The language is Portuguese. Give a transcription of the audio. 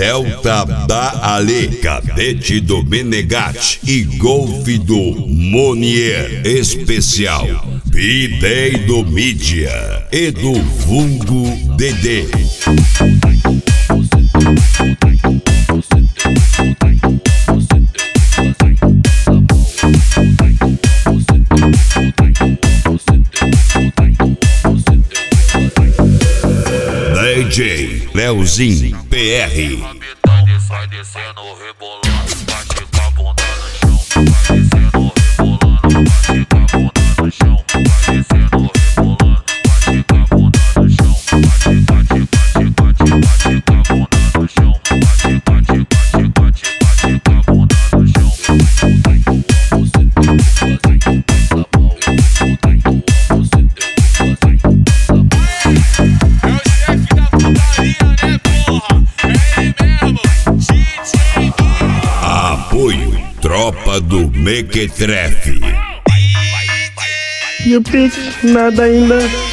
Celta da Ale, cadete do Menegatti e Golf do Monier especial, B-Day do Mídia e do Vulgo Dedê. DJ Leozinho PR. Vai descendo, rebolando, bate com a bunda no chão. Vai descendo, rebolando, bate com a bunda no chão. Vai descendo, rebolando, bate com a bunda no chão. Bate com a bunda no chão. Bate com a bunda no chão. Apoio Tropa do Mequetrefe. E o Pix, nada ainda.